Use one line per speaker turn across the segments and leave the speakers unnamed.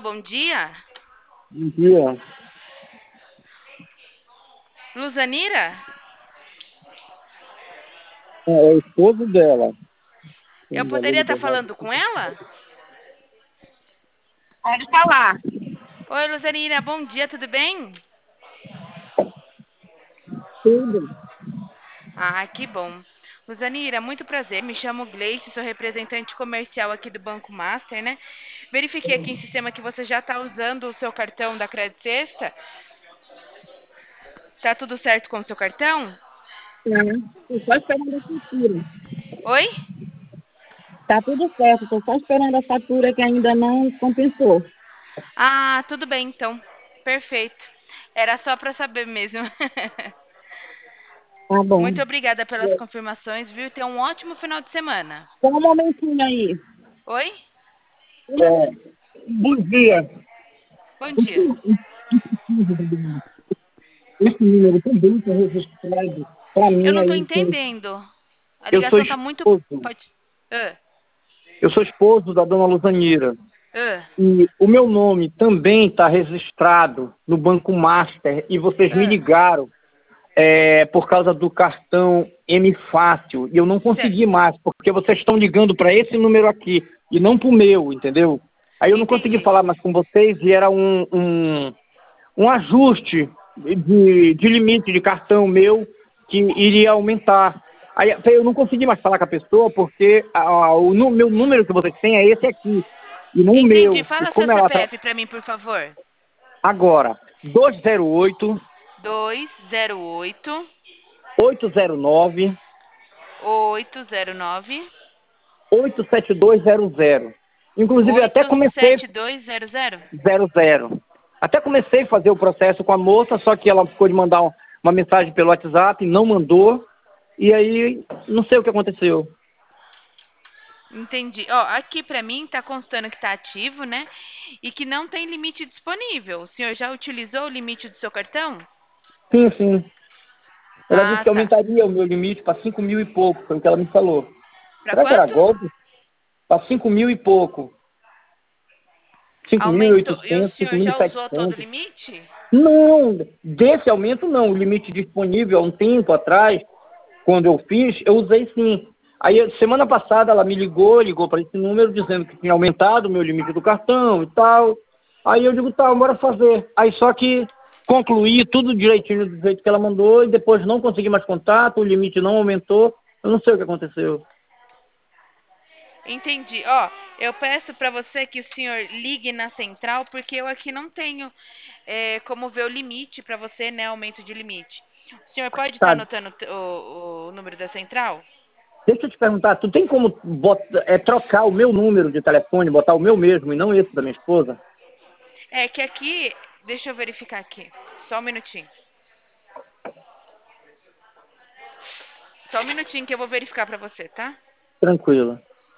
bom dia.
Bom dia.
Luzanira?
É o esposo dela.
Eu poderia estar falando com ela?
Pode falar.
Oi, Luzanira, bom dia, tudo bem?
Tudo.
Ah, que bom. Luzanira, muito prazer, me chamo Gleice, sou representante comercial aqui do Banco Master, né? Verifiquei aqui em sistema que você já está usando o seu cartão da Credit Sexta. Tá tudo certo com o seu cartão?
Tô só esperando a fatura.
Oi?
Tá tudo certo, tô só esperando a fatura que ainda não compensou.
Ah, tudo bem então. Perfeito. Era só para saber mesmo.
Tá bom.
Muito obrigada pelas confirmações, viu? Tenha um ótimo final de semana.
Só um momentinho aí.
Oi?
Bom dia.
Bom dia.
Esse número também está registrado para
Eu
mim
não estou
aí.
entendendo. A
Eu sou
ligação tá muito.
esposo.
Pode. Ah,
Eu sou esposo da dona Luzanira.
ah,
E o meu nome também está registrado no Banco Master e vocês me
ah.
ligaram por causa do cartão M Fácil e eu não consegui mais, porque vocês estão ligando para esse número aqui e não para o meu, entendeu? Aí eu não consegui
Entendi.
falar mais com vocês e era um ajuste de limite de cartão meu que iria aumentar. Aí eu não consegui mais falar com a pessoa porque meu número que vocês têm é esse aqui e não o
Entendi.
meu. E
Fala seu
como ela tá
CPF para mim, por favor.
agora, 208
208
809
809
87200. Inclusive, eu até comecei
87200.
00. Até comecei a fazer o processo com a moça, só que ela ficou de mandar uma mensagem pelo WhatsApp, não mandou. E aí, não sei o que aconteceu.
Entendi. Ó, aqui para mim tá constando que tá ativo, né? E que não tem limite disponível. O senhor já utilizou o limite do seu cartão?
Sim, sim. Ela disse
Ah,
que
tá.
aumentaria o meu limite para 5 mil e pouco, foi o que ela me falou.
Para
Será que era
quanto?
golpe? Para 5 mil e pouco.
Aumentou. E o
5.800,
senhor já usou todo o
5.700.
limite?
Não, desse aumento não. O limite disponível há um tempo atrás, quando eu fiz, eu usei sim. Aí, semana passada, ela me ligou para esse número, dizendo que tinha aumentado o meu limite do cartão e tal. Aí eu digo, tá, bora fazer. Aí só que concluí tudo direitinho do jeito que ela mandou e depois não consegui mais contato, o limite não aumentou. Eu não sei o que aconteceu.
Entendi. Ó, eu peço para você que o senhor ligue na central, porque eu aqui não tenho como ver o limite para você, né? Aumento de limite. O senhor pode estar
Tá,
anotando o número da central?
deixa eu te perguntar, tu tem como trocar o meu número de telefone, botar o meu mesmo e não esse da minha esposa?
É que aqui, deixa eu verificar aqui. Só um minutinho. Só um minutinho que eu vou verificar para você, tá?
Tranquilo.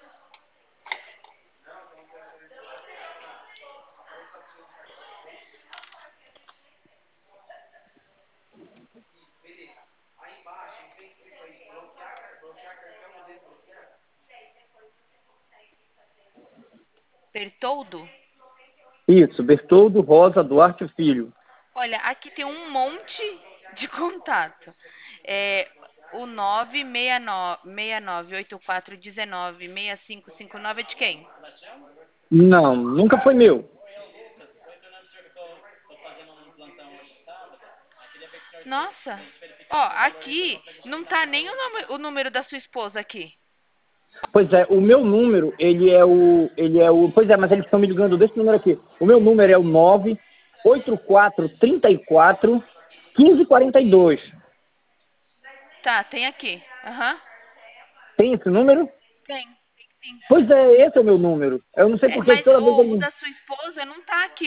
Bertoldo?
Isso, Bertoldo Rosa Duarte Filho.
Olha, aqui tem um monte de contato. É o 96984196559 é de quem?
Não, nunca foi meu.
Nossa. Ó, aqui não tá nem o número da sua esposa aqui.
Pois é, o meu número, pois é, mas eles estão me ligando desse número aqui. O meu número é o 98434 1542.
Tá, tem aqui. Aham.
Tem esse número?
Tem. Sim.
Pois é, esse é o meu número. Eu não sei
É,
porque
mas
toda vez
o
ele...
da sua esposa não tá aqui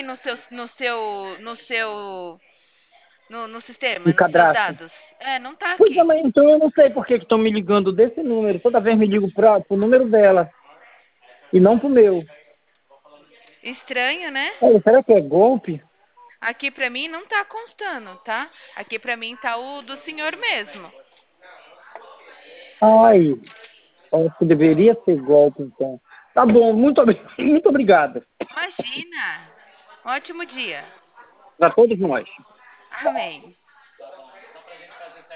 no sistema,
me
nos seus
cadastra.
dados. É, não tá
Pois é,
aqui.
mas então eu não sei por que estão me ligando desse número. Toda vez me ligo pro número dela e não pro meu.
Estranho, né?
Será que é golpe?
Aqui pra mim não tá constando, tá? Aqui pra mim tá o do senhor mesmo.
Ai, acho que deveria ser golpe então. Tá bom, muito, muito obrigado.
Imagina. Ótimo dia.
para todos nós.
Amém.